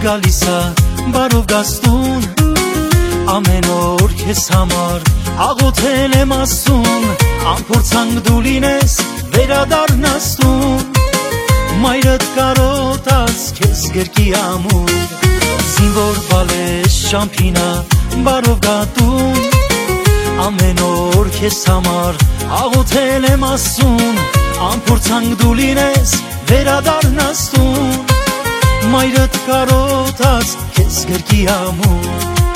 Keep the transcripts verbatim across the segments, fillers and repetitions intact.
գալիս է բարով գաստուն, ամեն օր քեզ համար աղոթել եմ ասում, անփորձանք դու լինես վերադառնաս տուն, մայրդ կարոտած քեզ գերկի ամուր, զինվոր բալես շամփինա բարով գատուն, ամեն օր քեզ համար աղոթել եմ ասում, անփորձանք դու լինես վերադառնաս տուն, մայրդ կարոտած քեզ գերկի ամուր,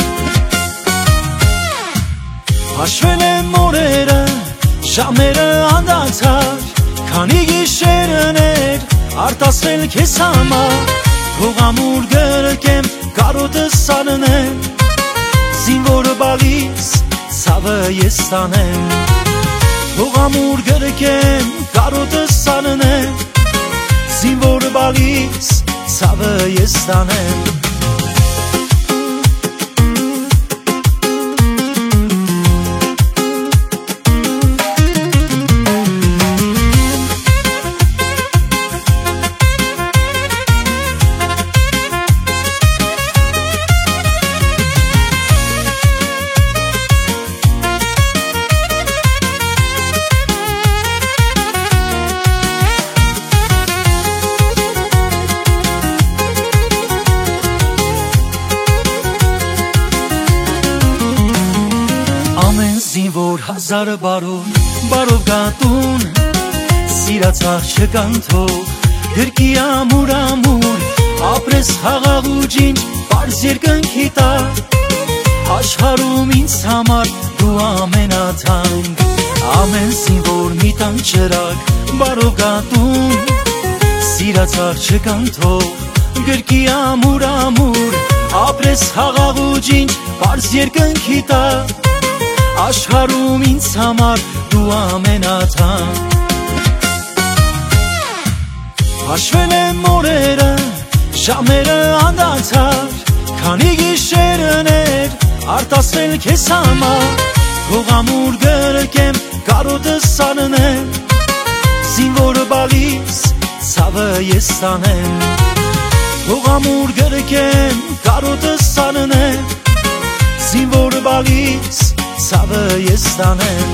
հաշվել եմ օրերը, ժամերը անդացար, քանի գիշերներ արտասվել քեզ համար, թող ամուր գրկեմ կարոտս աննեմ, զինվոր բալիս ցավը ես տանեմ, թող ամուր գրկեմ կարոտս աննեմ, զինվոր բալիս ցավը ես տանեմ, զինվոր հազար բարով, բարով գատուն, սիրացախ չկանթող, գրկի ամուր ամուր, ապրես խաղաղ ու ջինջ, պարզ երկնքի տակ, աշխարհում ինձ համար դու ամենաթանկ, ամեն զինվոր մի տան ճրակ, բարով գատուն, սիրացախ չկանթող, գրկի ամուր ամուր, ապրես խաղաղ ու ջինջ, պարզ երկնքի տակ, աշխարհում ինձ համար դու ամենաթանկ, հաշվել եմ օրերը, ժամերը անդացար, քանի գիշերներ արտասվել քեզ համար, թող ամուր գրկեմ կարոտս աննեմ, զինվոր բալիս ցավը ես տանեմ, թող ամուր գրկեմ կարոտս աննեմ, զինվոր բալիս ցավը ես տանեմ,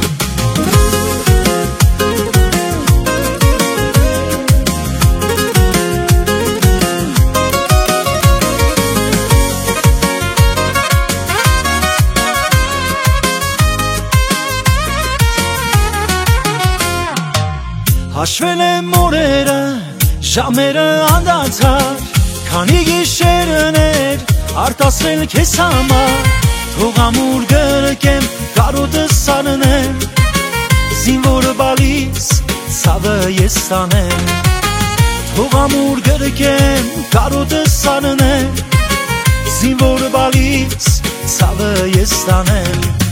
հաշվել եմ օրերը, ժամերը անդացար, քանի գիշերներ արտասվել քեզ համար, թող ամուր գրկեմ կարոտս աննեմ, զինվոր բալիս ցավը ես տանեմ, թող ամուր գրկեմ կարոտս աննեմ, զինվոր բալիս ցավը ես տանեմ,